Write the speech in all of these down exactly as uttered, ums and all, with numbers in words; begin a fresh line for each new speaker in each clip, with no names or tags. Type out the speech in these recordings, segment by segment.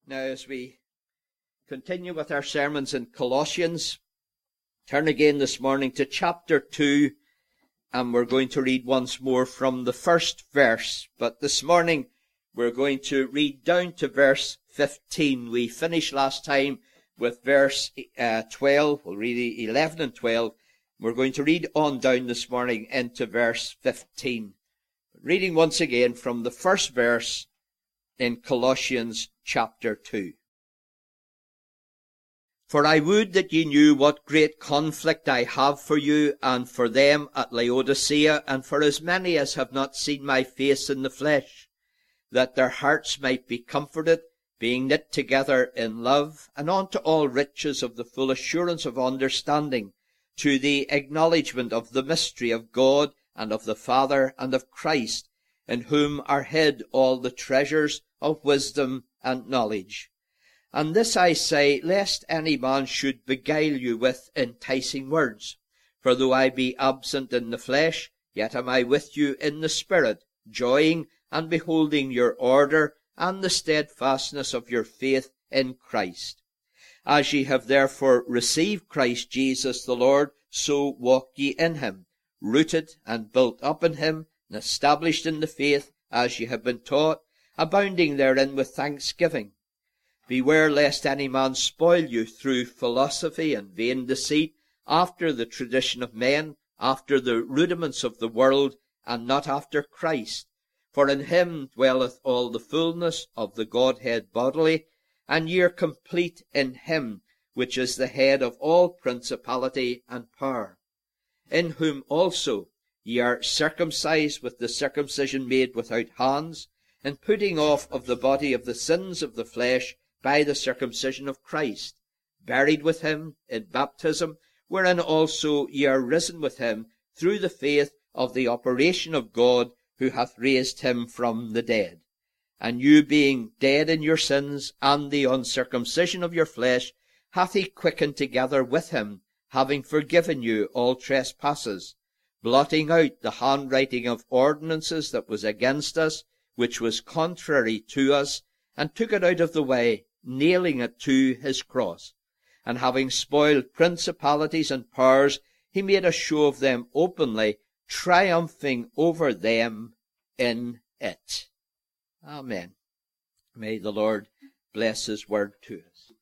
Now, as we continue with our sermons in Colossians, turn again this morning to chapter two, and we're going to read once more from the first verse. But this morning, we're going to read down to verse fifteen. We finished last time with verse uh, twelve. We'll read eleven and twelve. We're going to read on down this morning into verse fifteen. Reading once again from the first verse in Colossians chapter two. For I would that ye knew what great conflict I have for you and for them at Laodicea, and for as many as have not seen my face in the flesh, that their hearts might be comforted, being knit together in love, and unto all riches of the full assurance of understanding, to the acknowledgement of the mystery of God and of the Father and of Christ, in whom are hid all the treasures of wisdom and knowledge. And this I say, lest any man should beguile you with enticing words. For though I be absent in the flesh, yet am I with you in the spirit, joying and beholding your order and the steadfastness of your faith in Christ. As ye have therefore received Christ Jesus the Lord, so walk ye in him, rooted and built up in him, and established in the faith as ye have been taught, abounding therein with thanksgiving. Beware lest any man spoil you through philosophy and vain deceit, after the tradition of men, after the rudiments of the world, and not after Christ. For in him dwelleth all the fullness of the Godhead bodily, and ye are complete in him, which is the head of all principality and power. In whom also ye are circumcised with the circumcision made without hands, and putting off of the body of the sins of the flesh by the circumcision of Christ, buried with him in baptism, wherein also ye are risen with him through the faith of the operation of God, who hath raised him from the dead. And you being dead in your sins and the uncircumcision of your flesh, hath he quickened together with him, having forgiven you all trespasses, blotting out the handwriting of ordinances that was against us, which was contrary to us, and took it out of the way, nailing it to his cross. And having spoiled principalities and powers, he made a show of them openly, triumphing over them in it. Amen. May the Lord bless his word to us.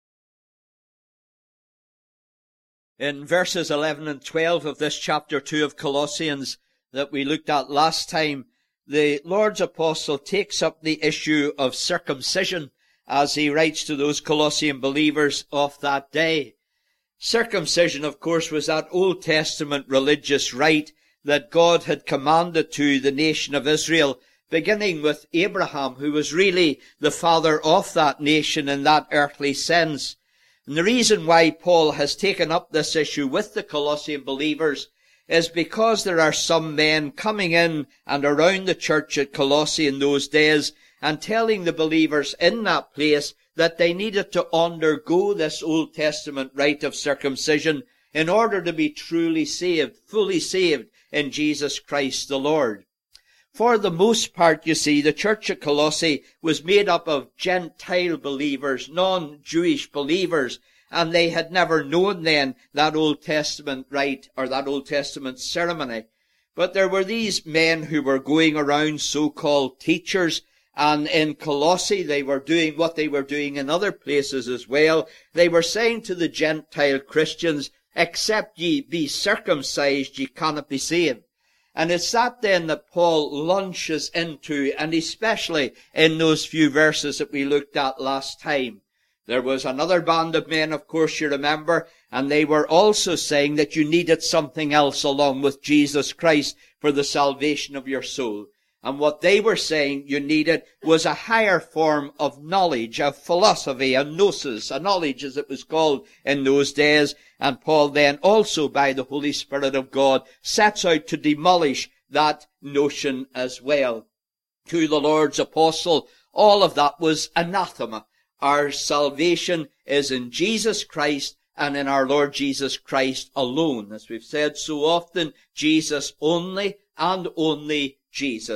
In verses eleven and twelve of this chapter two of Colossians that we looked at last time, the Lord's apostle takes up the issue of circumcision as he writes to those Colossian believers of that day. Circumcision, of course, was that Old Testament religious rite that God had commanded to the nation of Israel, beginning with Abraham, who was really the father of that nation in that earthly sense. And the reason why Paul has taken up this issue with the Colossian believers is because there are some men coming in and around the church at Colossae in those days and telling the believers in that place that they needed to undergo this Old Testament rite of circumcision in order to be truly saved, fully saved in Jesus Christ the Lord. For the most part, you see, the church at Colossae was made up of Gentile believers, non-Jewish believers, and they had never known then that Old Testament rite or that Old Testament ceremony. But there were these men who were going around, so-called teachers, and in Colossae they were doing what they were doing in other places as well. They were saying to the Gentile Christians, except ye be circumcised, ye cannot be saved. And it's that then that Paul launches into, and especially in those few verses that we looked at last time. There was another band of men, of course, you remember, and they were also saying that you needed something else along with Jesus Christ for the salvation of your soul. And what they were saying you needed was a higher form of knowledge, of philosophy, a gnosis, a knowledge as it was called in those days. And Paul then also, by the Holy Spirit of God, sets out to demolish that notion as well. To the Lord's apostle, all of that was anathema. Our salvation is in Jesus Christ and in our Lord Jesus Christ alone. As we've said so often, Jesus only and only Jesus.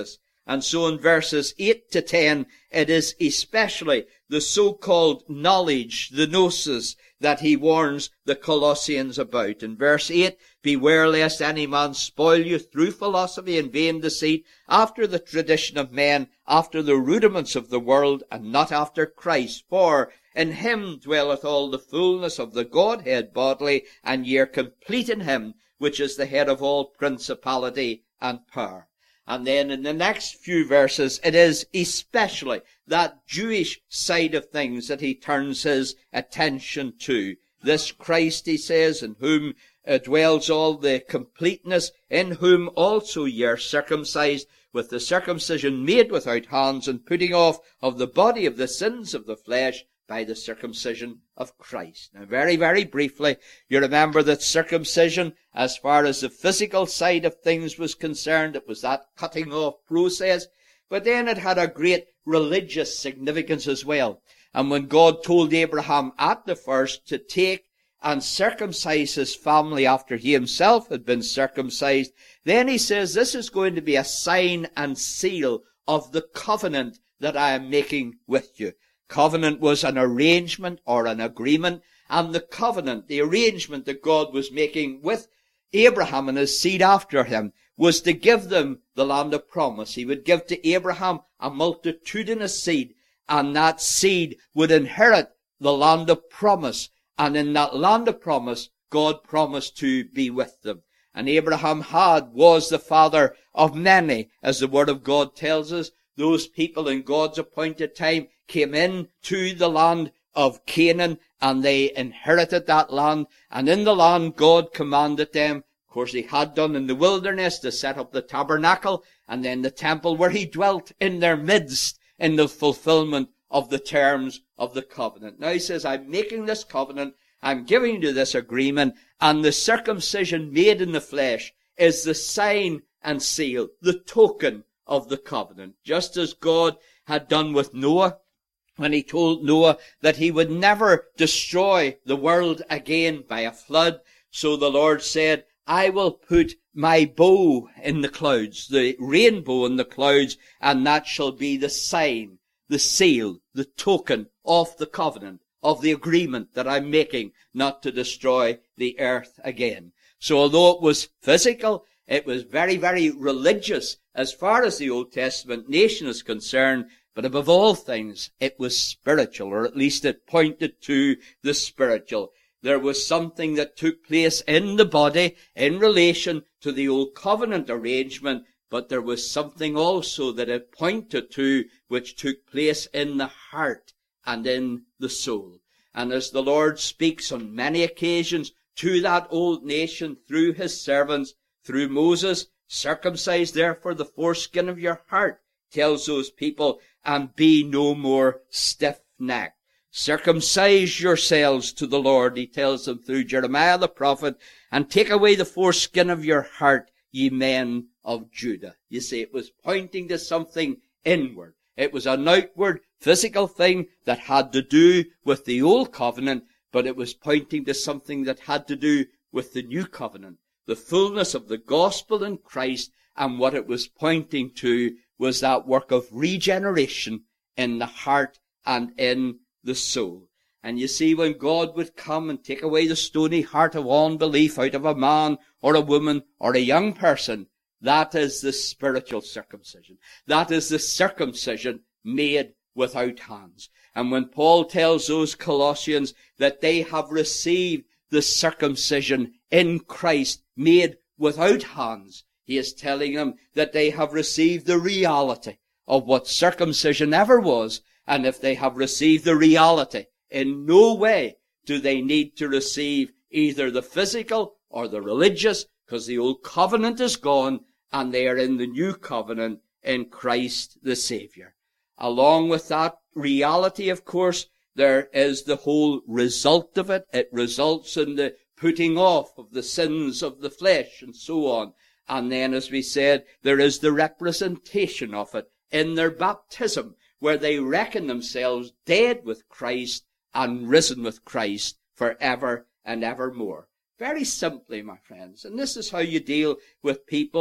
And so in verses eight to ten, it is especially the so-called knowledge, the gnosis, that he warns the Colossians about. In verse eight, beware lest any man spoil you through philosophy and vain deceit, after the tradition of men, after the rudiments of the world, and not after Christ. For in him dwelleth all the fullness of the Godhead bodily, and ye are complete in him, which is the head of all principality and power. And then in the next few verses, it is especially that Jewish side of things that he turns his attention to. This Christ, he says, in whom uh, dwells all the completeness, in whom also ye are circumcised, with the circumcision made without hands, and putting off of the body of the sins of the flesh by the circumcision of Christ. Now, very, very briefly, you remember that circumcision, as far as the physical side of things was concerned, it was that cutting off process, but then it had a great religious significance as well. And when God told Abraham at the first to take and circumcise his family after he himself had been circumcised, then he says, this is going to be a sign and seal of the covenant that I am making with you. Covenant was an arrangement or an agreement, and the covenant, the arrangement that God was making with Abraham and his seed after him, was to give them the land of promise. He would give to Abraham a multitudinous seed, and that seed would inherit the land of promise. And in that land of promise, God promised to be with them. And Abraham had, was the father of many, as the word of God tells us. Those people in God's appointed time came in to the land of Canaan, and they inherited that land. And in the land, God commanded them, of course he had done in the wilderness, to set up the tabernacle and then the temple where he dwelt in their midst in the fulfillment of the terms of the covenant. Now he says, I'm making this covenant, I'm giving you this agreement, and the circumcision made in the flesh is the sign and seal, the token of the covenant. Just as God had done with Noah, when he told Noah that he would never destroy the world again by a flood, so the Lord said, I will put my bow in the clouds, the rainbow in the clouds, and that shall be the sign, the seal, the token of the covenant, of the agreement that I'm making not to destroy the earth again. So although it was physical, it was very, very religious as far as the Old Testament nation is concerned, but above all things, it was spiritual, or at least it pointed to the spiritual. There was something that took place in the body in relation to the Old Covenant arrangement, but there was something also that it pointed to which took place in the heart and in the soul. And as the Lord speaks on many occasions to that old nation through his servants, through Moses, circumcise therefore the foreskin of your heart, tells those people, and be no more stiff-necked. Circumcise yourselves to the Lord, he tells them through Jeremiah the prophet, and take away the foreskin of your heart, ye men of Judah. You see, it was pointing to something inward. It was an outward, physical thing that had to do with the old covenant, but it was pointing to something that had to do with the new covenant. The fullness of the gospel in Christ, and what it was pointing to was that work of regeneration in the heart and in the soul. And you see, when God would come and take away the stony heart of unbelief out of a man or a woman or a young person, that is the spiritual circumcision. That is the circumcision made without hands. And when Paul tells those Colossians that they have received the circumcision in Christ made without hands, he is telling them that they have received the reality of what circumcision ever was. And if they have received the reality, in no way do they need to receive either the physical or the religious, because the old covenant is gone and they are in the new covenant in Christ the Savior. Along with that reality, of course, there is the whole result of it. It results in the putting off of the sins of the flesh and so on. And then, as we said, there is the representation of it in their baptism, where they reckon themselves dead with Christ and risen with Christ forever and evermore. Very simply, my friends, and this is how you deal with people,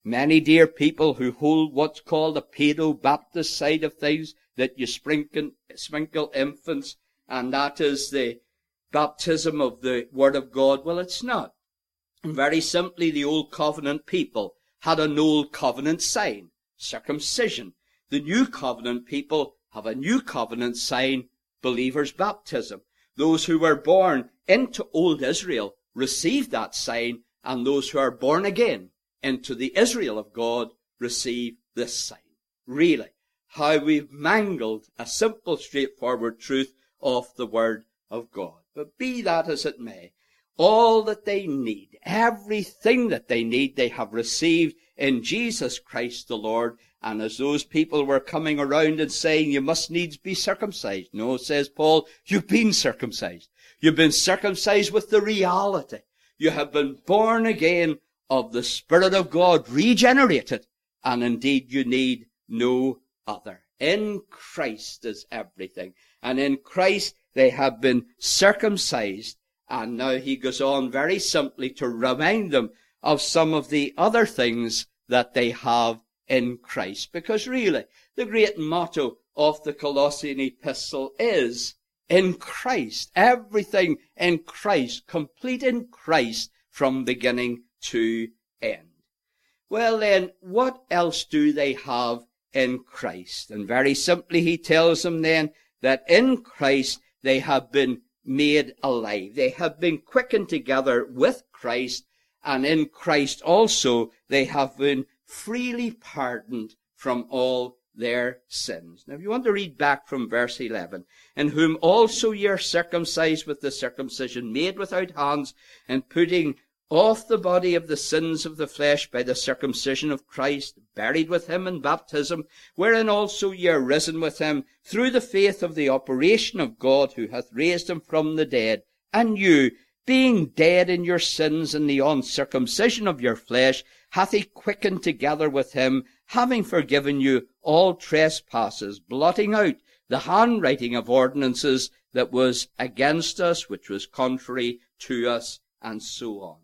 many dear people who hold what's called a pedo-Baptist side of things, that you sprinkle, sprinkle infants, and that is the baptism of the Word of God. Well, it's not. And very simply, the Old Covenant people had an Old Covenant sign, circumcision. The New Covenant people have a New Covenant sign, believers' baptism. Those who were born into Old Israel receive that sign, and those who are born again into the Israel of God receive this sign. Really, how we've mangled a simple, straightforward truth of the Word of God. But be that as it may, all that they need, everything that they need, they have received in Jesus Christ the Lord. And as those people were coming around and saying, you must needs be circumcised. No, says Paul, you've been circumcised. You've been circumcised with the reality. You have been born again of the Spirit of God, regenerated. And indeed you need no other. In Christ is everything. And in Christ they have been circumcised. And now he goes on very simply to remind them of some of the other things that they have in Christ. Because really, the great motto of the Colossian epistle is, in Christ, everything in Christ, complete in Christ from beginning to end. Well then, what else do they have in Christ? And very simply he tells them then that in Christ they have been made alive. They have been quickened together with Christ, and in Christ also they have been freely pardoned from all their sins. Now if you want to read back from verse eleven, in whom also ye are circumcised with the circumcision made without hands, and putting off the body of the sins of the flesh by the circumcision of Christ, buried with him in baptism, wherein also ye are risen with him through the faith of the operation of God, who hath raised him from the dead. And you, being dead in your sins and the uncircumcision of your flesh, hath he quickened together with him, having forgiven you all trespasses, blotting out the handwriting of ordinances that was against us, which was contrary to us, and so on.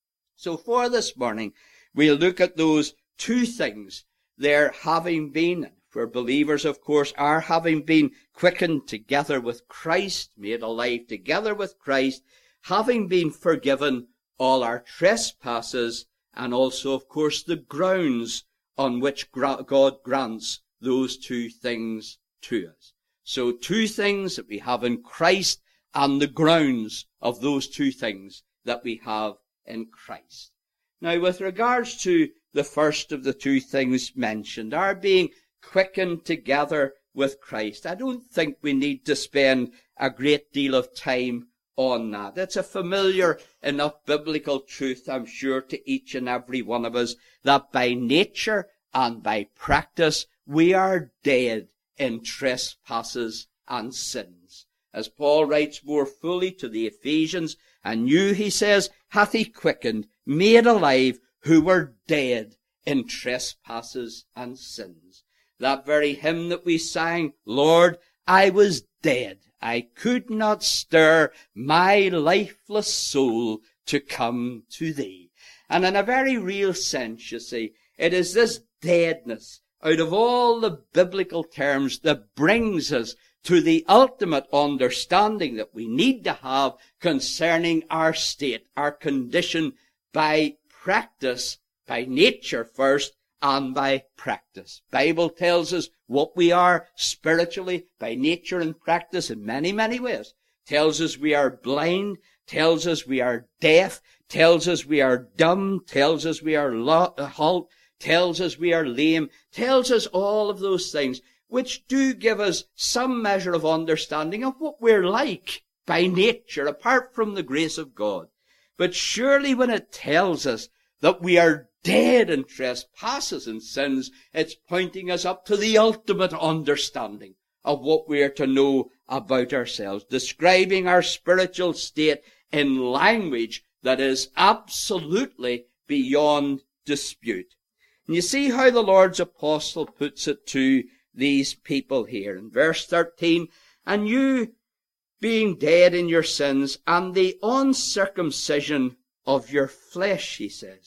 So for this morning, we'll look at those two things. There having been, for believers, of course, are having been quickened together with Christ, made alive together with Christ, having been forgiven all our trespasses, and also, of course, the grounds on which God grants those two things to us. So two things that we have in Christ, and the grounds of those two things that we have in Christ. Now, with regards to the first of the two things mentioned, our being quickened together with Christ, I don't think we need to spend a great deal of time on that. It's a familiar enough biblical truth, I'm sure, to each and every one of us, that by nature and by practice we are dead in trespasses and sins. As Paul writes more fully to the Ephesians, and you, he says, hath he quickened, made alive, who were dead in trespasses and sins. That very hymn that we sang, Lord, I was dead, I could not stir my lifeless soul to come to thee. And in a very real sense, you see, it is this deadness out of all the biblical terms that brings us to the ultimate understanding that we need to have concerning our state, our condition, by practice, by nature first, and by practice. Bible tells us what we are spiritually, by nature and practice in many, many ways. Tells us we are blind, tells us we are deaf, tells us we are dumb, tells us we are halt, tells us we are lame, tells us all of those things, which do give us some measure of understanding of what we're like by nature, apart from the grace of God. But surely when it tells us that we are dead in trespasses and sins, it's pointing us up to the ultimate understanding of what we are to know about ourselves, describing our spiritual state in language that is absolutely beyond dispute. And you see how the Lord's apostle puts it to these people here. In verse thirteen, and you being dead in your sins and the uncircumcision of your flesh, he says.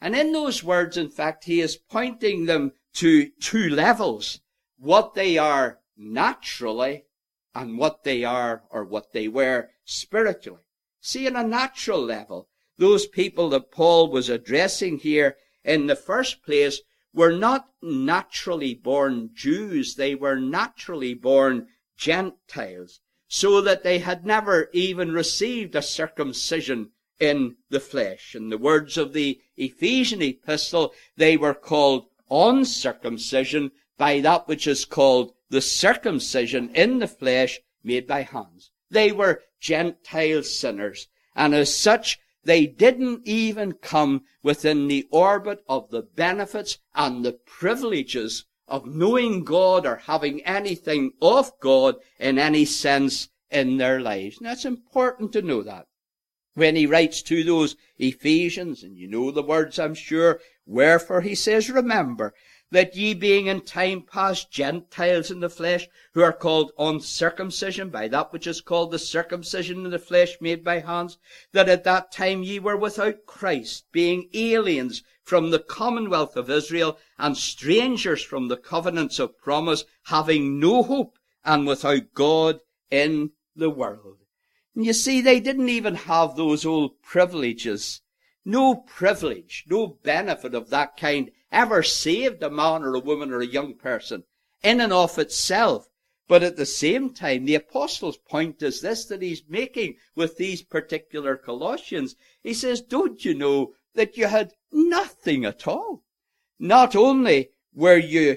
And in those words, in fact, he is pointing them to two levels. What they are naturally and what they are or what they were spiritually. See, on a natural level, those people that Paul was addressing here in the first place were not naturally born Jews. They were naturally born Gentiles, so that they had never even received a circumcision in the flesh. In the words of the Ephesian epistle, they were called uncircumcision by that which is called the circumcision in the flesh made by hands. They were Gentile sinners, and as such, they didn't even come within the orbit of the benefits and the privileges of knowing God or having anything of God in any sense in their lives. And that's important to know that. When he writes to those Ephesians, and you know the words, I'm sure, wherefore he says, remember that ye being in time past Gentiles in the flesh, who are called uncircumcision by that which is called the circumcision in the flesh made by hands, that at that time ye were without Christ, being aliens from the commonwealth of Israel, and strangers from the covenants of promise, having no hope, and without God in the world. And you see, they didn't even have those old privileges. No privilege, no benefit of that kind ever saved a man or a woman or a young person in and of itself. But at the same time, the apostle's point is this that he's making with these particular Colossians. He says, don't you know that you had nothing at all? Not only were you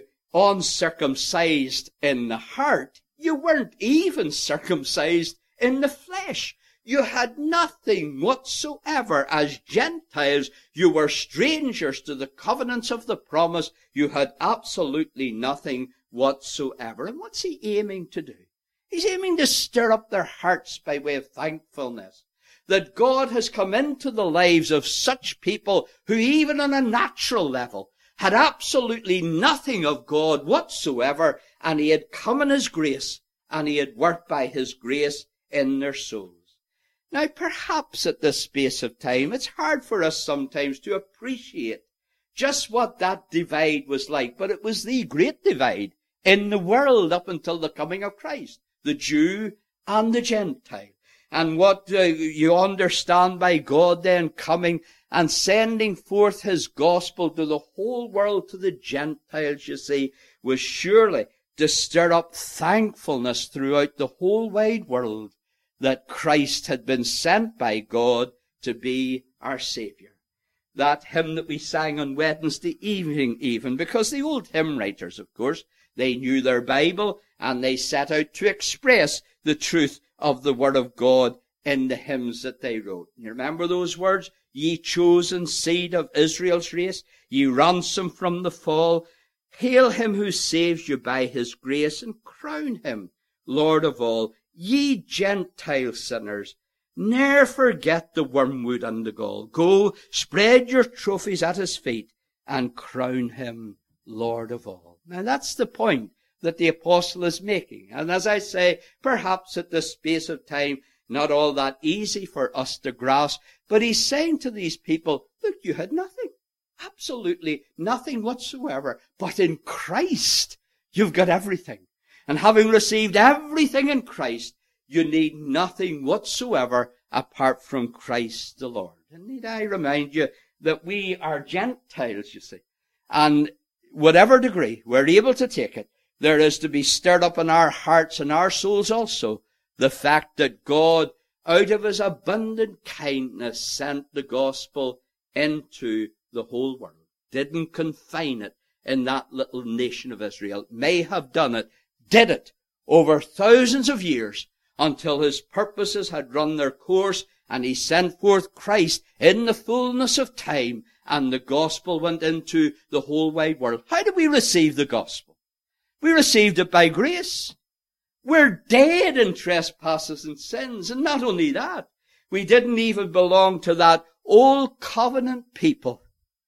uncircumcised in the heart, you weren't even circumcised in the flesh. You had nothing whatsoever as Gentiles. You were strangers to the covenants of the promise. You had absolutely nothing whatsoever. And what's he aiming to do? He's aiming to stir up their hearts by way of thankfulness that God has come into the lives of such people who even on a natural level had absolutely nothing of God whatsoever, and he had come in his grace, and he had worked by his grace in their souls. Now, perhaps at this space of time, it's hard for us sometimes to appreciate just what that divide was like, but it was the great divide in the world up until the coming of Christ, the Jew and the Gentile. And what uh, you understand by God then coming and sending forth his gospel to the whole world, to the Gentiles, you see, was surely to stir up thankfulness throughout the whole wide world that Christ had been sent by God to be our Saviour. That hymn that we sang on Wednesday evening even, because the old hymn writers, of course, they knew their Bible and they set out to express the truth of the Word of God in the hymns that they wrote. You remember those words? Ye chosen seed of Israel's race, ye ransomed from the fall, hail him who saves you by his grace, and crown him Lord of all. Ye Gentile sinners, ne'er forget the wormwood and the gall. Go, spread your trophies at his feet, and crown him Lord of all. Now that's the point that the apostle is making. And as I say, perhaps at this space of time, not all that easy for us to grasp, but he's saying to these people, look, you had nothing. Absolutely nothing whatsoever. But in Christ, you've got everything. And having received everything in Christ, you need nothing whatsoever apart from Christ the Lord. And need I remind you that we are Gentiles, you see. And whatever degree we're able to take it, there is to be stirred up in our hearts and our souls also the fact that God, out of his abundant kindness, sent the gospel into the whole world. Didn't confine it in that little nation of Israel. May have done it, did it over thousands of years until his purposes had run their course and he sent forth Christ in the fullness of time and the gospel went into the whole wide world. How did we receive the gospel? We received it by grace. We're dead in trespasses and sins. And not only that, we didn't even belong to that old covenant people.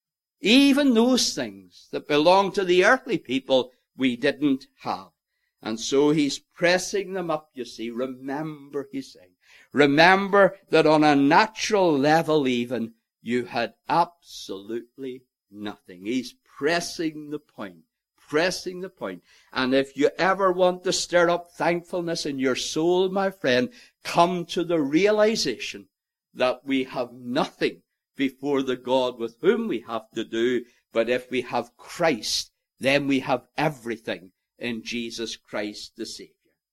Even those things that belong to the earthly people, we didn't have. And so he's pressing them up, you see. Remember, he's saying. Remember that on a natural level even, you had absolutely nothing. He's pressing the point. Pressing the point. And if you ever want to stir up thankfulness in your soul, my friend, come to the realization that we have nothing before the God with whom we have to do. But if we have Christ, then we have everything in Jesus Christ the Savior.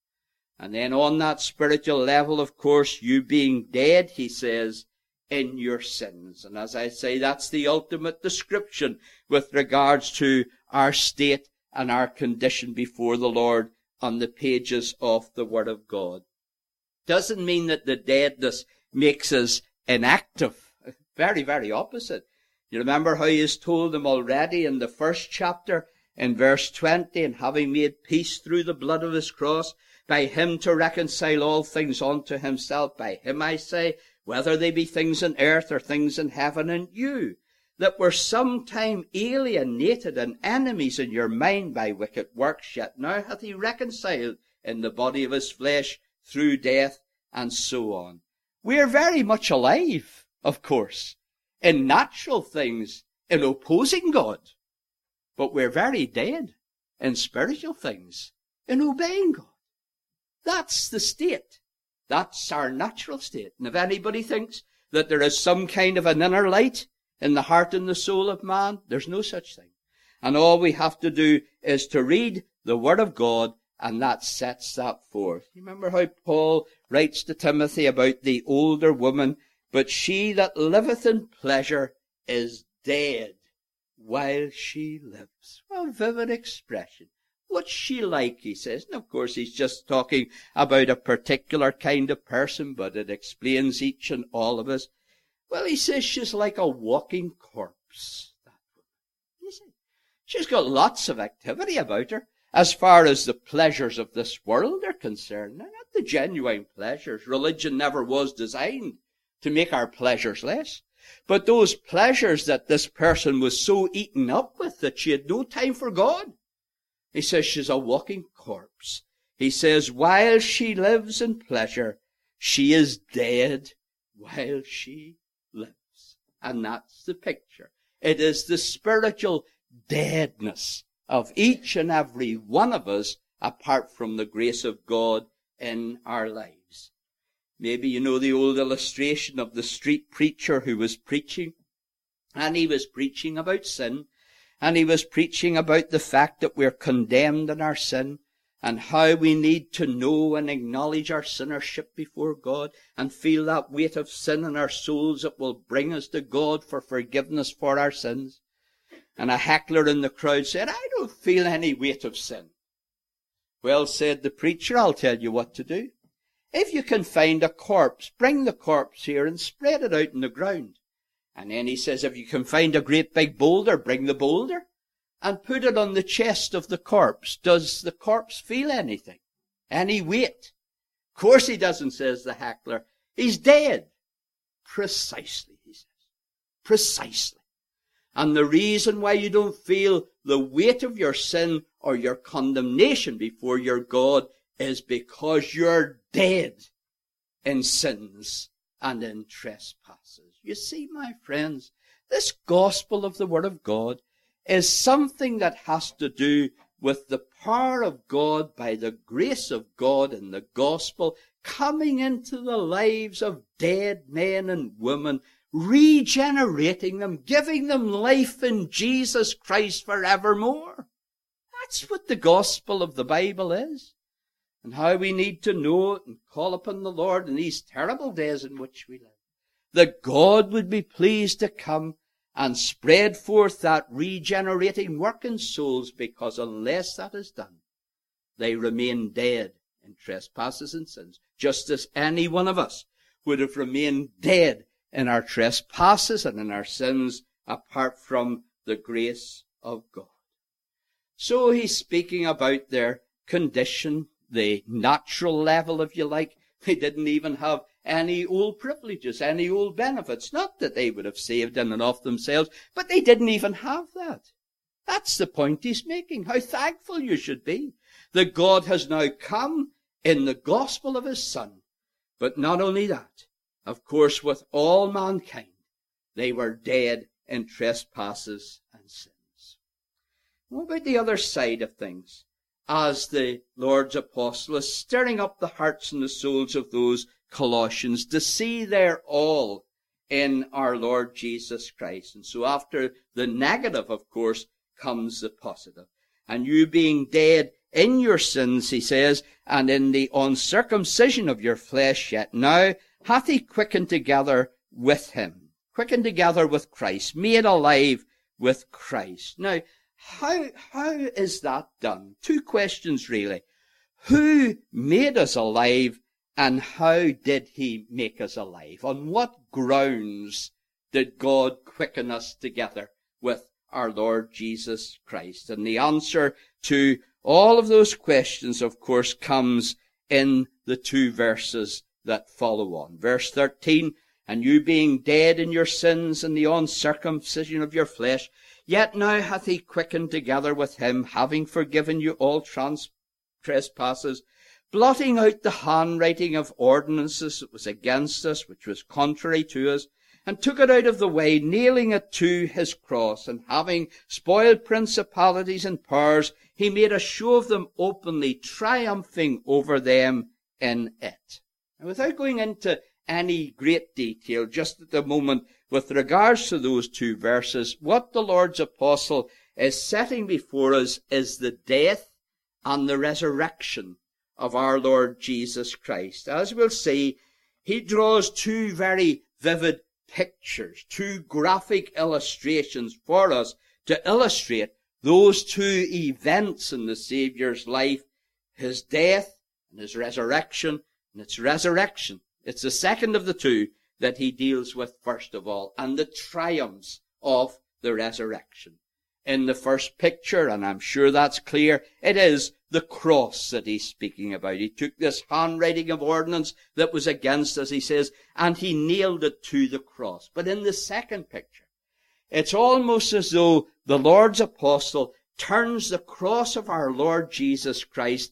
And then on that spiritual level, of course, you being dead, he says, in your sins. And as I say, that's the ultimate description with regards to our state and our condition before the Lord on the pages of the Word of God. Doesn't mean that the deadness makes us inactive. Very, very opposite. You remember how he has told them already in the first chapter, in verse twenty, and having made peace through the blood of his cross, by him to reconcile all things unto himself. By him, I say, whether they be things in earth or things in heaven, and you, that were sometime alienated and enemies in your mind by wicked works, yet now hath he reconciled in the body of his flesh through death, and so on. We are very much alive, of course, in natural things, in opposing God. But we're very dead in spiritual things, in obeying God. That's the state. That's our natural state. And if anybody thinks that there is some kind of an inner light in the heart and the soul of man, there's no such thing. And all we have to do is to read the Word of God, and that sets that forth. You remember how Paul writes to Timothy about the older woman, but she that liveth in pleasure is dead while she lives. What a vivid expression. What's she like, he says. And of course he's just talking about a particular kind of person, but it explains each and all of us. Well, he says she's like a walking corpse, that woman. You see, she's got lots of activity about her as far as the pleasures of this world are concerned. They're not the genuine pleasures. Religion never was designed to make our pleasures less. But those pleasures that this person was so eaten up with that she had no time for God. He says she's a walking corpse. He says while she lives in pleasure, she is dead while she lives. And that's the picture. It is the spiritual deadness of each and every one of us apart from the grace of God in our lives. Maybe you know the old illustration of the street preacher who was preaching, and he was preaching about sin. And he was preaching about the fact that we're condemned in our sin and how we need to know and acknowledge our sinnership before God and feel that weight of sin in our souls that will bring us to God for forgiveness for our sins. And a heckler in the crowd said, I don't feel any weight of sin. Well, said the preacher, I'll tell you what to do. If you can find a corpse, bring the corpse here and spread it out in the ground. And then he says, if you can find a great big boulder, bring the boulder and put it on the chest of the corpse. Does the corpse feel anything? Any weight? Of course he doesn't, says the heckler. He's dead. Precisely, he says. Precisely. And the reason why you don't feel the weight of your sin or your condemnation before your God is because you're dead in sins and in trespasses. You see, my friends, this gospel of the Word of God is something that has to do with the power of God by the grace of God in the gospel coming into the lives of dead men and women, regenerating them, giving them life in Jesus Christ forevermore. That's what the gospel of the Bible is, and how we need to know it and call upon the Lord in these terrible days in which we live. That God would be pleased to come and spread forth that regenerating work in souls, because unless that is done, they remain dead in trespasses and sins, just as any one of us would have remained dead in our trespasses and in our sins apart from the grace of God. So he's speaking about their condition, the natural level, if you like. They didn't even have any old privileges, any old benefits. Not that they would have saved in and of themselves, but they didn't even have that. That's the point he's making. How thankful you should be that God has now come in the gospel of his Son. But not only that, of course, with all mankind, They were dead in trespasses and sins. What about the other side of things? As the Lord's apostle is stirring up the hearts and the souls of those Colossians to see their all in our Lord Jesus Christ. And so after the negative, of course, comes the positive. And you being dead in your sins, he says, and in the uncircumcision of your flesh, yet now hath he quickened together with him. Quickened together with Christ. Made alive with Christ. Now, how, how is that done? Two questions really. Who made us alive, and how did he make us alive? On what grounds did God quicken us together with our Lord Jesus Christ? And the answer to all of those questions, of course, comes in the two verses that follow on. Verse thirteen, and you being dead in your sins and the uncircumcision of your flesh, yet now hath he quickened together with him, having forgiven you all trans- trespasses, blotting out the handwriting of ordinances that was against us, which was contrary to us, and took it out of the way, nailing it to his cross, and having spoiled principalities and powers, he made a show of them openly, triumphing over them in it. And without going into any great detail, just at the moment, with regards to those two verses, what the Lord's apostle is setting before us is the death and the resurrection of our Lord Jesus Christ. As we'll see, he draws two very vivid pictures, two graphic illustrations for us to illustrate those two events in the Saviour's life, his death and his resurrection. And it's resurrection. It's the second of the two that he deals with first of all, and the triumphs of the resurrection. In the first picture, and I'm sure that's clear, it is the cross that he's speaking about. He took this handwriting of ordinance that was against us, he says, and he nailed it to the cross. But in the second picture, it's almost as though the Lord's apostle turns the cross of our Lord Jesus Christ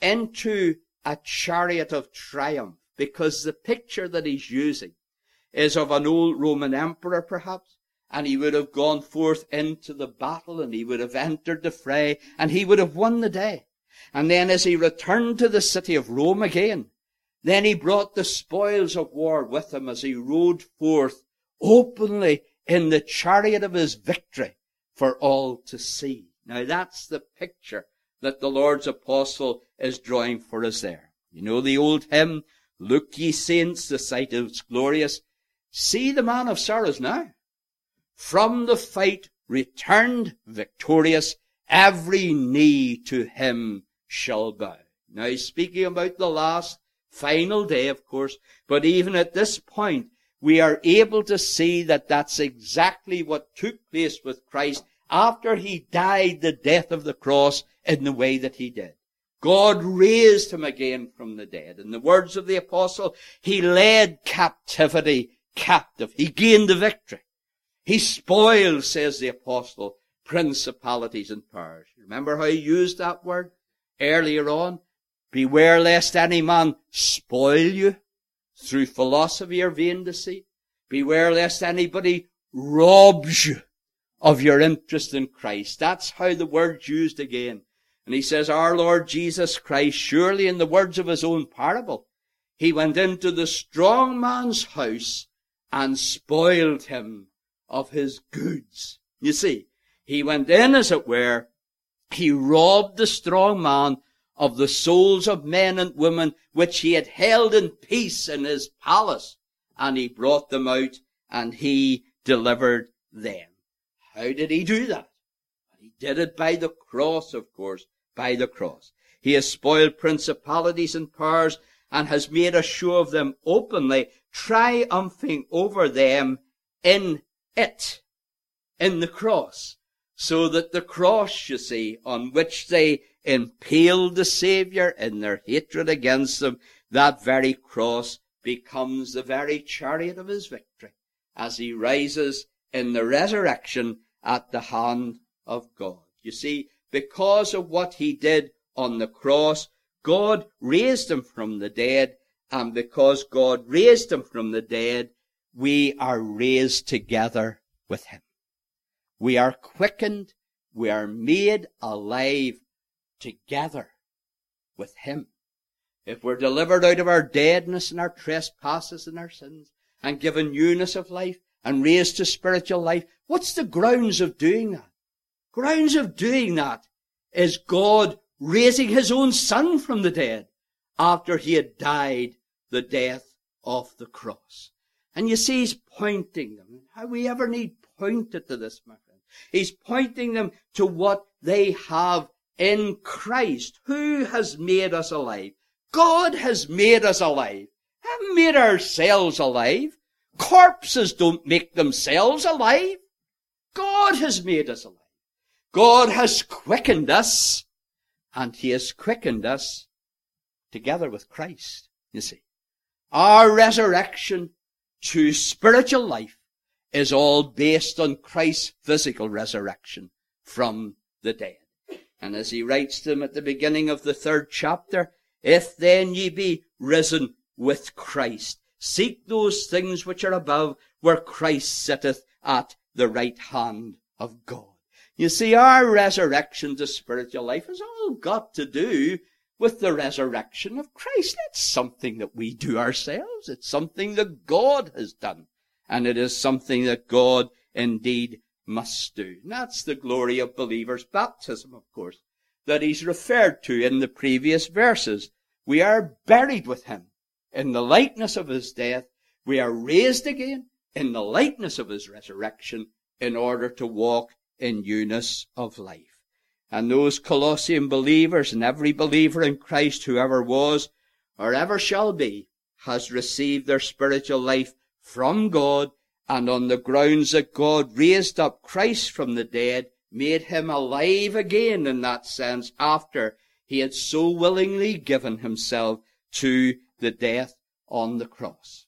into a chariot of triumph, because the picture that he's using is of an old Roman emperor, perhaps, and he would have gone forth into the battle, and he would have entered the fray, and he would have won the day. And then as he returned to the city of Rome again, then he brought the spoils of war with him as he rode forth openly in the chariot of his victory for all to see. Now that's the picture that the Lord's apostle is drawing for us there. You know the old hymn, "Look ye saints, the sight is glorious. See the man of sorrows now. From the fight returned victorious, every knee to him shall bow." Now he's speaking about the last, final day, of course, but even at this point, we are able to see that that's exactly what took place with Christ after he died the death of the cross in the way that he did. God raised him again from the dead. In the words of the apostle, he led captivity captive. He gained the victory. He spoiled, says the apostle, principalities and powers. Remember how he used that word earlier on? Beware lest any man spoil you through philosophy or vain deceit. Beware lest anybody robs you of your interest in Christ. That's how the word's used again. And he says, our Lord Jesus Christ, surely in the words of his own parable, he went into the strong man's house and spoiled him of his goods. You see, he went in, as it were, he robbed the strong man of the souls of men and women which he had held in peace in his palace, and he brought them out and he delivered them. How did he do that? He did it by the cross, of course, by the cross. He has spoiled principalities and powers and has made a show of them openly, triumphing over them in it, in the cross. So that the cross, you see, on which they impaled the Saviour in their hatred against them, that very cross becomes the very chariot of his victory as he rises in the resurrection at the hand of God. You see, because of what he did on the cross, God raised him from the dead, and because God raised him from the dead, we are raised together with him. We are quickened, we are made alive together with him. If we're delivered out of our deadness and our trespasses and our sins, and given newness of life, and raised to spiritual life, what's the grounds of doing that? Grounds of doing that is God raising his own Son from the dead after he had died the death of the cross. And you see, he's pointing them. How we ever need pointed to this, my friend. He's pointing them to what they have in Christ. Who has made us alive? God has made us alive. We haven't made ourselves alive. Corpses don't make themselves alive. God has made us alive. God has quickened us, and he has quickened us together with Christ, you see. Our resurrection to spiritual life is all based on Christ's physical resurrection from the dead. And as he writes to them at the beginning of the third chapter, if then ye be risen with Christ, seek those things which are above, where Christ sitteth at the right hand of God. You see, our resurrection to spiritual life has all got to do with the resurrection of Christ. It's something that we do ourselves. It's something that God has done. And it is something that God indeed must do. And that's the glory of believers' baptism, of course, that he's referred to in the previous verses. We are buried with him in the likeness of his death. We are raised again in the likeness of his resurrection in order to walk in newness of life. And those Colossian believers and every believer in Christ, whoever was or ever shall be, has received their spiritual life from God, and on the grounds that God raised up Christ from the dead, made him alive again in that sense after he had so willingly given himself to the death on the cross.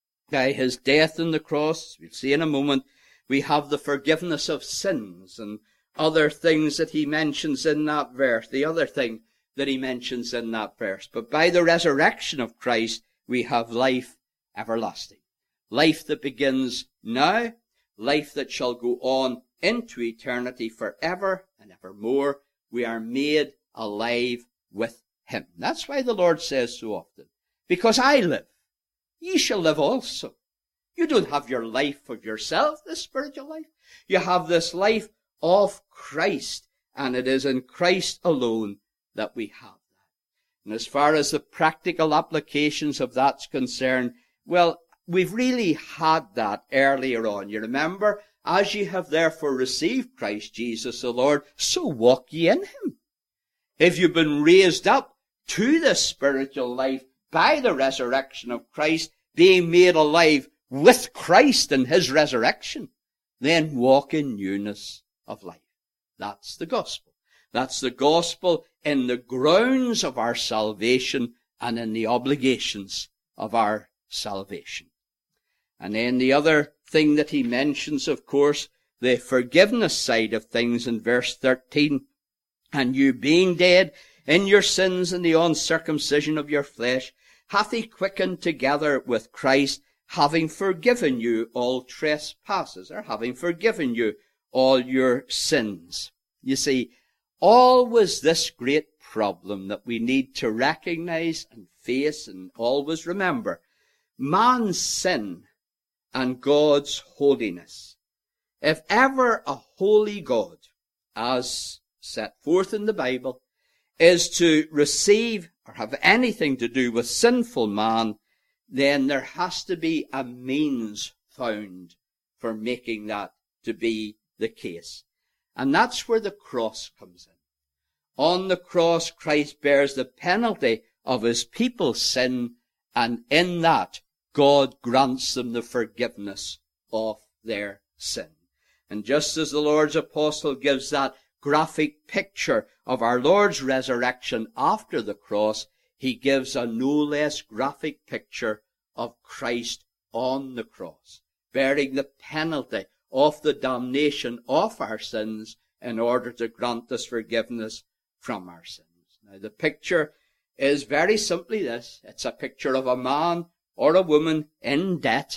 By his death on the cross, we'll see in a moment, we have the forgiveness of sins and other things that he mentions in that verse, the other thing that he mentions in that verse. But by the resurrection of Christ, we have life everlasting. Life that begins now, life that shall go on into eternity forever and evermore. We are made alive with him. That's why the Lord says so often, because I live, ye shall live also. You don't have your life of yourself, this spiritual life. You have this life of Christ, and it is in Christ alone that we have that. And as far as the practical applications of that's concerned, well, we've really had that earlier on. You remember, as ye have therefore received Christ Jesus the Lord, so walk ye in him. If you've been raised up to the spiritual life by the resurrection of Christ, being made alive with Christ in his resurrection, then walk in newness of life. That's the gospel. That's the gospel in the grounds of our salvation and in the obligations of our salvation. And then the other thing that he mentions, of course, the forgiveness side of things in verse thirteen. And you being dead in your sins and the uncircumcision of your flesh, hath he quickened together with Christ, having forgiven you all trespasses, or having forgiven you all your sins. You see, always this great problem that we need to recognize and face and always remember. Man's sin and God's holiness. If ever a holy God, as set forth in the Bible, is to receive or have anything to do with sinful man, then there has to be a means found for making that to be the case. And that's where the cross comes in. On the cross, Christ bears the penalty of his people's sin, and in that, God grants them the forgiveness of their sin. And just as the Lord's apostle gives that graphic picture of our Lord's resurrection after the cross, he gives a no less graphic picture of Christ on the cross, bearing the penalty of the damnation of our sins in order to grant us forgiveness from our sins. Now, the picture is very simply this. It's a picture of a man or a woman in debt,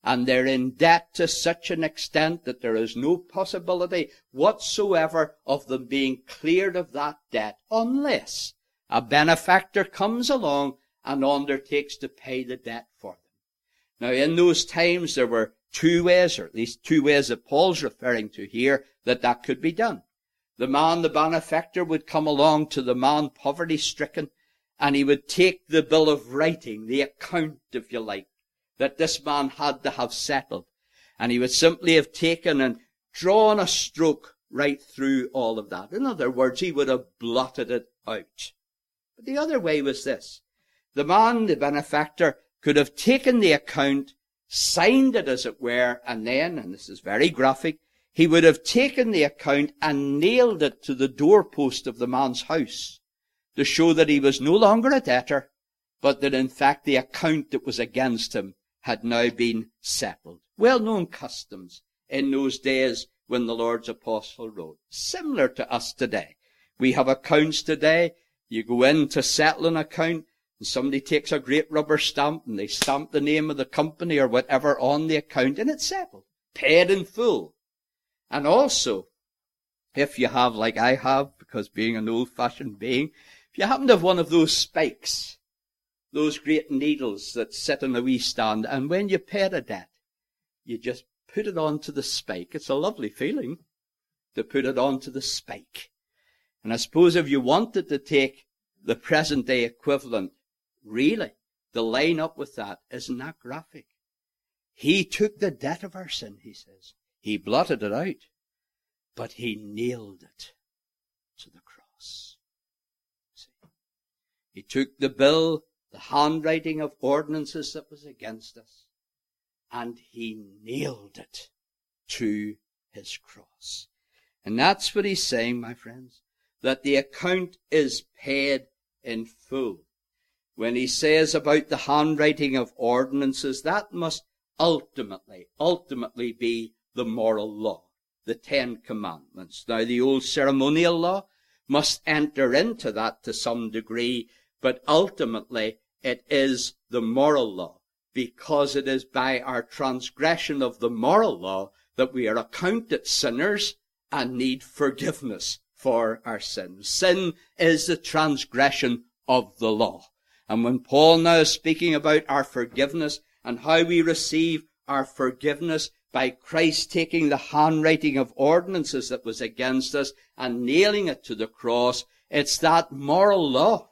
And they're in debt to such an extent that there is no possibility whatsoever of them being cleared of that debt unless a benefactor comes along and undertakes to pay the debt for them. Now, in those times, there were two ways, or at least two ways that Paul's referring to here, that that could be done. The man, the benefactor, would come along to the man poverty-stricken, and he would take the bill of righting, the account, if you like, that this man had to have settled. And he would simply have taken and drawn a stroke right through all of that. In other words, he would have blotted it out. But the other way was this. The man, the benefactor, could have taken the account, signed it as it were, and then, and this is very graphic, he would have taken the account and nailed it to the doorpost of the man's house to show that he was no longer a debtor, but that in fact the account that was against him had now been settled. Well-known customs in those days when the Lord's apostle wrote. Similar to us today. We have accounts today. You go in to settle an account, and somebody takes a great rubber stamp, and they stamp the name of the company or whatever on the account, and it's settled. Paid in full. And also, if you have, like I have, because being an old-fashioned being, if you happen to have one of those spikes, those great needles that sit on a wee stand, and when you pay a debt, you just put it onto the spike. It's a lovely feeling to put it onto the spike. And I suppose if you wanted to take the present-day equivalent, really, to line up with that, isn't that graphic? He took the debt of our sin, he says. He blotted it out, but he nailed it to the cross. See? He took the bill, the handwriting of ordinances that was against us, and he nailed it to his cross. And that's what he's saying, my friends, that the account is paid in full. When he says about the handwriting of ordinances, that must ultimately, ultimately be the moral law, the Ten Commandments. Now, the old ceremonial law must enter into that to some degree, but ultimately it is the moral law, because it is by our transgression of the moral law that we are accounted sinners and need forgiveness for our sins. Sin is the transgression of the law. And when Paul now is speaking about our forgiveness and how we receive our forgiveness by Christ taking the handwriting of ordinances that was against us and nailing it to the cross, it's that moral law.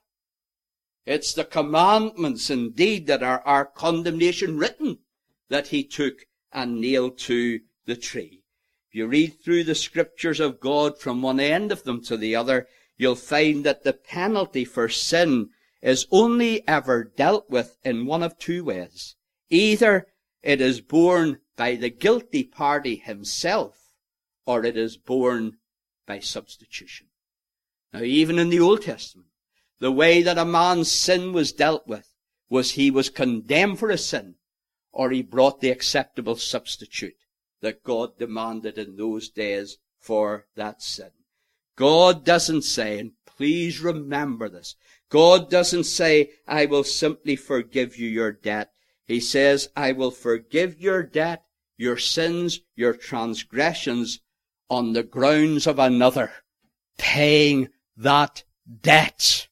It's the commandments, indeed, that are our condemnation written, that he took and nailed to the tree. If you read through the scriptures of God from one end of them to the other, you'll find that the penalty for sin is only ever dealt with in one of two ways. Either it is borne by the guilty party himself, or it is borne by substitution. Now, even in the Old Testament, the way that a man's sin was dealt with was he was condemned for his sin, or he brought the acceptable substitute that God demanded in those days for that sin. God doesn't say, and please remember this, God doesn't say, I will simply forgive you your debt. He says, I will forgive your debt, your sins, your transgressions on the grounds of another paying that debt.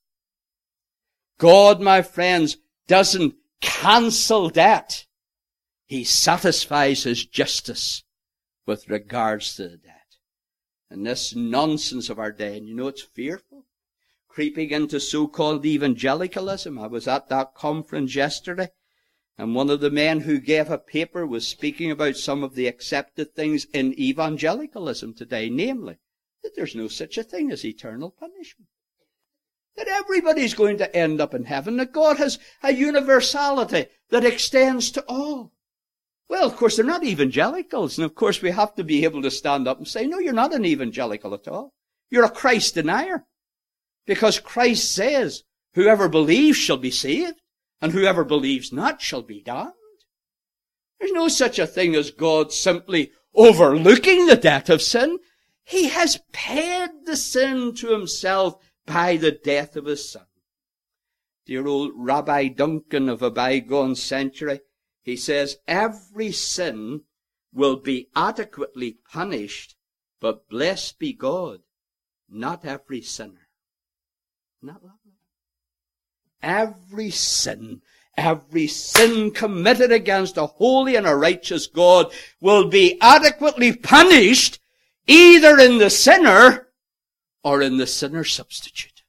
God, my friends, doesn't cancel debt. He satisfies his justice with regards to the debt. And this nonsense of our day, and you know it's fearful, creeping into so-called evangelicalism. I was at that conference yesterday, and one of the men who gave a paper was speaking about some of the accepted things in evangelicalism today, namely, that there's no such a thing as eternal punishment. That everybody's going to end up in heaven, that God has a universality that extends to all. Well, of course, they're not evangelicals, and of course we have to be able to stand up and say, no, you're not an evangelical at all. You're a Christ denier. Because Christ says, whoever believes shall be saved, and whoever believes not shall be damned. There's no such a thing as God simply overlooking the debt of sin. He has paid the sin to himself by the death of his Son. Dear old Rabbi Duncan of a bygone century, He says every sin will be adequately punished, but blessed be God, not every sinner. Not lovely. Every sin, every sin committed against a holy and a righteous God will be adequately punished, either in the sinner or in the sinner's substitute.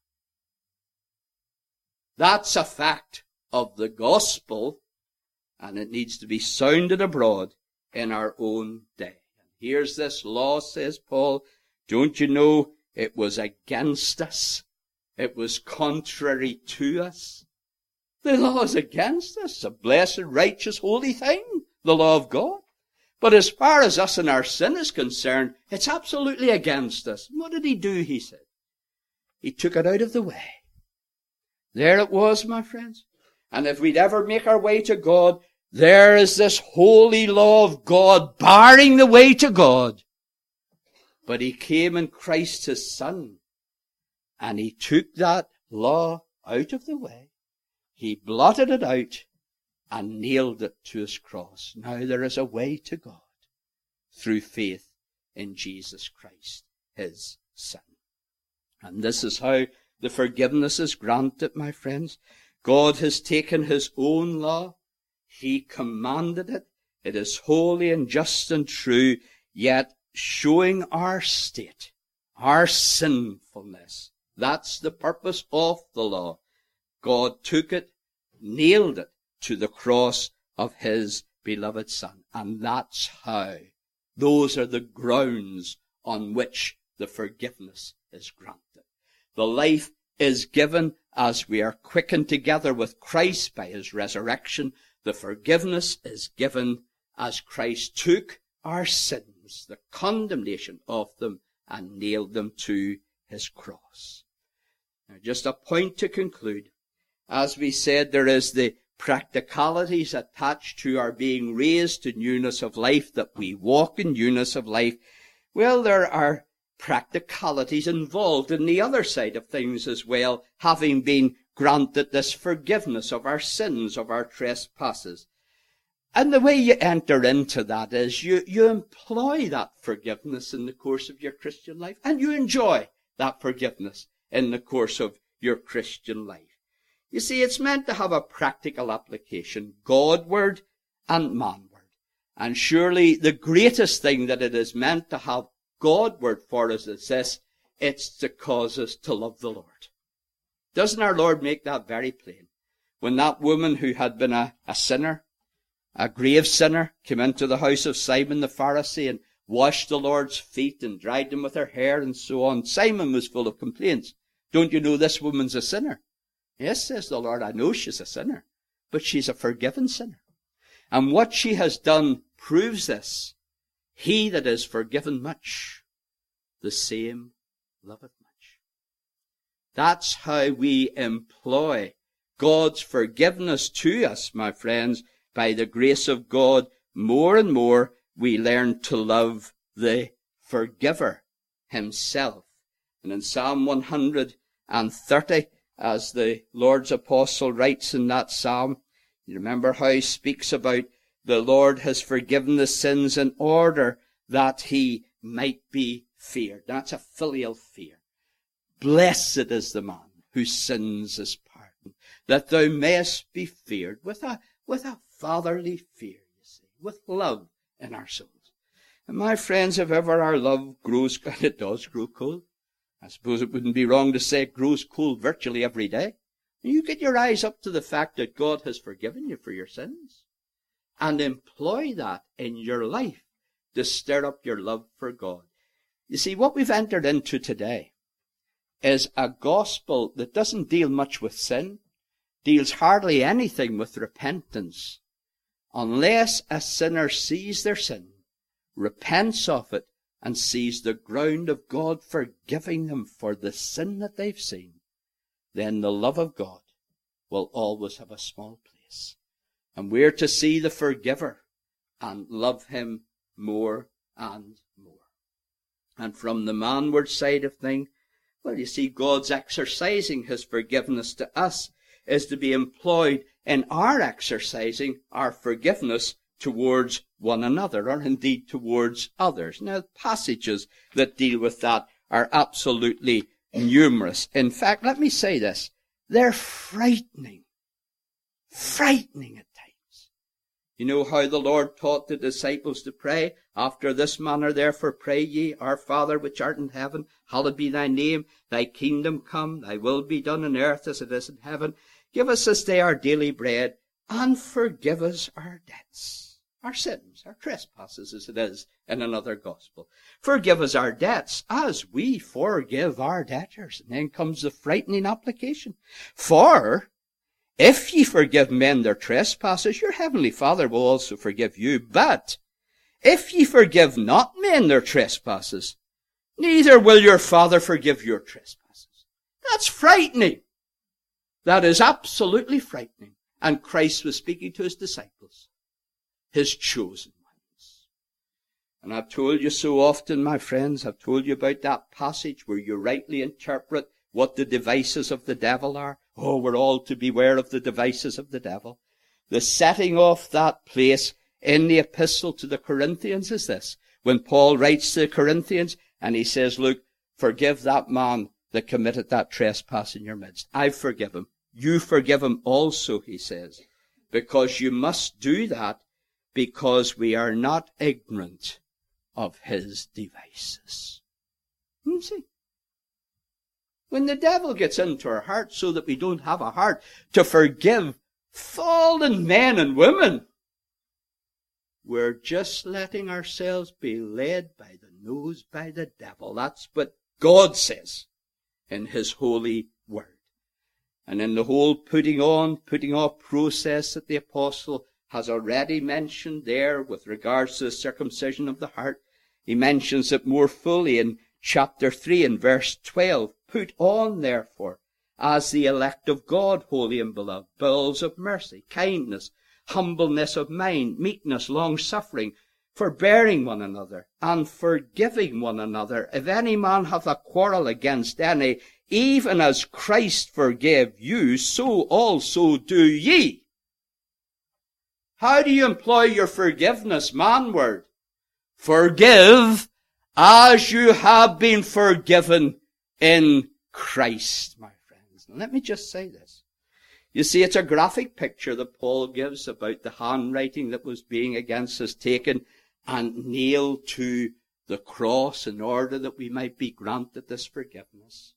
That's a fact of the gospel, and it needs to be sounded abroad in our own day. Here's this law, says Paul. Don't you know it was against us? It was contrary to us. The law is against us. It's a blessed, righteous, holy thing, the law of God. But as far as us and our sin is concerned, it's absolutely against us. What did he do, he said? He took it out of the way. There it was, my friends. And if we'd ever make our way to God, there is this holy law of God barring the way to God. But he came in Christ his Son, and he took that law out of the way. He blotted it out and nailed it to his cross. Now there is a way to God through faith in Jesus Christ, his Son. And this is how the forgiveness is granted, my friends. God has taken his own law. He commanded it. It is holy and just and true, yet showing our state, our sinfulness. That's the purpose of the law. God took it, nailed it to the cross of his beloved Son. And that's how, those are the grounds on which the forgiveness is granted. The life is given as we are quickened together with Christ by his resurrection. The forgiveness is given as Christ took our sins, the condemnation of them, and nailed them to his cross. Now, just a point to conclude. As we said, there is the practicalities attached to our being raised to newness of life, that we walk in newness of life. Well, there are practicalities involved in the other side of things as well, having been granted this forgiveness of our sins, of our trespasses. And the way you enter into that is you, you employ that forgiveness in the course of your Christian life, and you enjoy that forgiveness in the course of your Christian life. You see, it's meant to have a practical application, Godward and manward. And surely the greatest thing that it is meant to have Godward for us is this: it's to cause us to love the Lord. Doesn't our Lord make that very plain? When that woman who had been a, a sinner, a grave sinner, came into the house of Simon the Pharisee and washed the Lord's feet and dried them with her hair and so on, Simon was full of complaints. Don't you know this woman's a sinner? Yes, says the Lord, I know she's a sinner, but she's a forgiven sinner. And what she has done proves this. He that is forgiven much, the same loveth much. That's how we employ God's forgiveness to us, my friends. By the grace of God, more and more we learn to love the forgiver himself. And in Psalm one hundred thirty, as the Lord's apostle writes in that psalm, you remember how he speaks about the Lord has forgiven the sins in order that he might be feared. That's a filial fear. Blessed is the man whose sins is pardoned, that thou mayest be feared with a, with a fatherly fear, you see, with love in our souls. And my friends, if ever our love grows, and it does grow cold, I suppose it wouldn't be wrong to say it grows cold virtually every day. You get your eyes up to the fact that God has forgiven you for your sins, and employ that in your life to stir up your love for God. You see, what we've entered into today is a gospel that doesn't deal much with sin, deals hardly anything with repentance, unless a sinner sees their sin, repents of it, and sees the ground of God forgiving them for the sin that they've seen. Then the love of God will always have a small place. And we're to see the forgiver and love him more and more. And from the manward side of things, well, you see, God's exercising his forgiveness to us is to be employed in our exercising our forgiveness towards one another, or indeed towards others. Now, passages that deal with that are absolutely numerous. In fact, let me say this. They're frightening. Frightening at times. You know how the Lord taught the disciples to pray? After this manner, therefore, pray ye, Our Father which art in heaven, hallowed be thy name. Thy kingdom come, thy will be done on earth as it is in heaven. Give us this day our daily bread, and forgive us our debts. Our sins, our trespasses, as it is in another gospel. Forgive us our debts, as we forgive our debtors. And then comes the frightening application. For, if ye forgive men their trespasses, your heavenly Father will also forgive you. But, if ye forgive not men their trespasses, neither will your Father forgive your trespasses. That's frightening. That is absolutely frightening. And Christ was speaking to his disciples, his chosen ones. And I've told you so often, my friends, I've told you about that passage where you rightly interpret what the devices of the devil are. Oh, we're all to beware of the devices of the devil. The setting off that place in the epistle to the Corinthians is this. When Paul writes to the Corinthians and he says, look, forgive that man that committed that trespass in your midst. I forgive him. You forgive him also, he says, because you must do that because we are not ignorant of his devices. You see? When the devil gets into our hearts so that we don't have a heart to forgive fallen men and women, we're just letting ourselves be led by the nose by the devil. That's what God says in his holy word. And in the whole putting on, putting off process that the apostle has already mentioned there with regards to the circumcision of the heart, he mentions it more fully in chapter three and verse twelve. Put on, therefore, as the elect of God, holy and beloved, bowels of mercy, kindness, humbleness of mind, meekness, long-suffering, forbearing one another, and forgiving one another. If any man hath a quarrel against any, even as Christ forgave you, so also do ye. How do you employ your forgiveness man word? Forgive as you have been forgiven in Christ, my friends. Now, let me just say this. You see, it's a graphic picture that Paul gives about the handwriting that was being against us taken and nailed to the cross in order that we might be granted this forgiveness.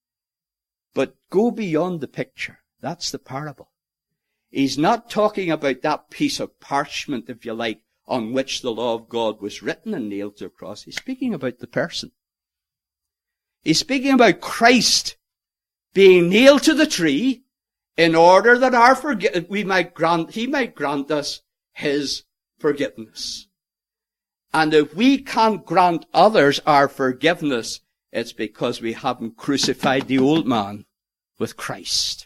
But go beyond the picture. That's the parable. He's not talking about that piece of parchment, if you like, on which the law of God was written and nailed to a cross. He's speaking about the person. He's speaking about Christ being nailed to the tree in order that our forgi- we might grant, he might grant us his forgiveness. And if we can't grant others our forgiveness, it's because we haven't crucified the old man with Christ.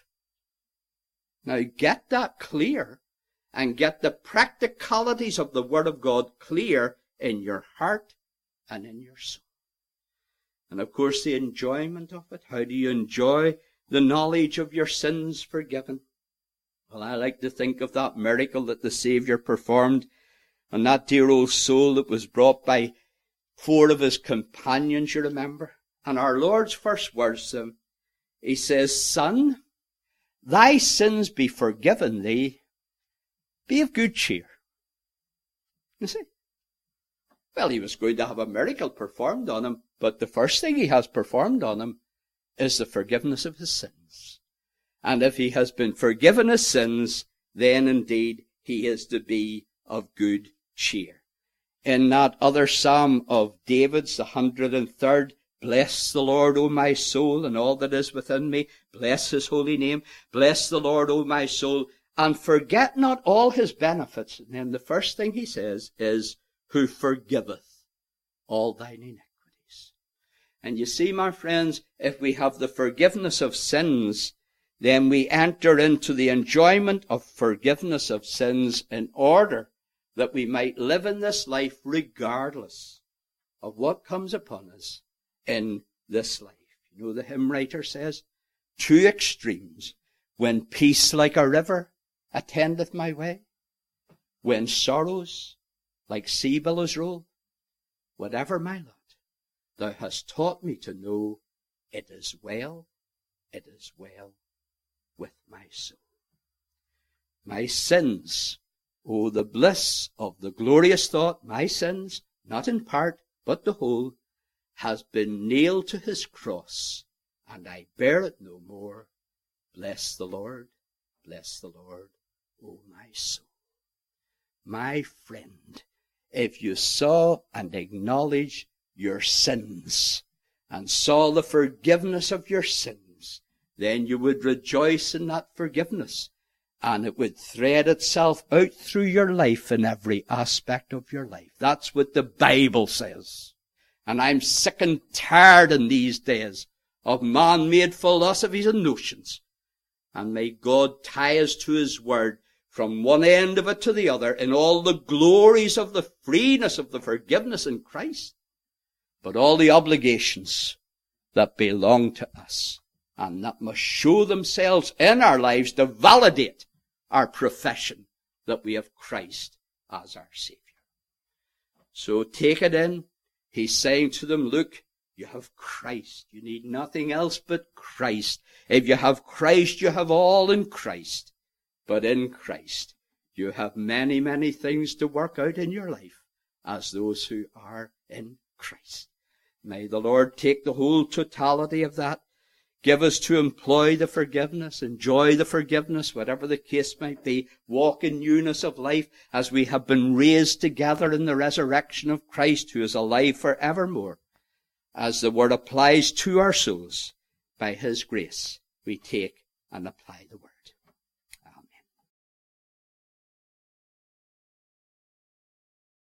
Now get that clear and get the practicalities of the Word of God clear in your heart and in your soul. And of course the enjoyment of it. How do you enjoy the knowledge of your sins forgiven? Well, I like to think of that miracle that the Saviour performed on that dear old soul that was brought by four of his companions, you remember. And our Lord's first words to him, he says, Son, thy sins be forgiven thee. Be of good cheer. You see? Well, he was going to have a miracle performed on him, but the first thing he has performed on him is the forgiveness of his sins. And if he has been forgiven his sins, then indeed he is to be of good cheer. In that other psalm of David's, the hundred and third, bless the Lord, O my soul, and all that is within me. Bless his holy name. Bless the Lord, O my soul, and forget not all his benefits. And then the first thing he says is, who forgiveth all thine iniquities. And you see, my friends, if we have the forgiveness of sins, then we enter into the enjoyment of forgiveness of sins in order that we might live in this life regardless of what comes upon us in this life. You know, the hymn writer says, two extremes, when peace like a river attendeth my way, when sorrows like sea billows roll, whatever my lot, thou hast taught me to know it is well, it is well with my soul. My sins, oh, the bliss of the glorious thought, my sins, not in part, but the whole, has been nailed to his cross, and I bear it no more. Bless the Lord, bless the Lord, O my soul. My friend, if you saw and acknowledged your sins, and saw the forgiveness of your sins, then you would rejoice in that forgiveness, and it would thread itself out through your life in every aspect of your life. That's what the Bible says. And I'm sick and tired in these days of man-made philosophies and notions. And may God tie us to his word from one end of it to the other in all the glories of the freeness of the forgiveness in Christ, but all the obligations that belong to us and that must show themselves in our lives to validate our profession that we have Christ as our Savior. So take it in. He's saying to them, look, you have Christ. You need nothing else but Christ. If you have Christ, you have all in Christ. But in Christ, you have many, many things to work out in your life as those who are in Christ. May the Lord take the whole totality of that, give us to employ the forgiveness, enjoy the forgiveness, whatever the case might be, walk in newness of life as we have been raised together in the resurrection of Christ, who is alive forevermore. As the word applies to our souls, by his grace, we take and apply the word.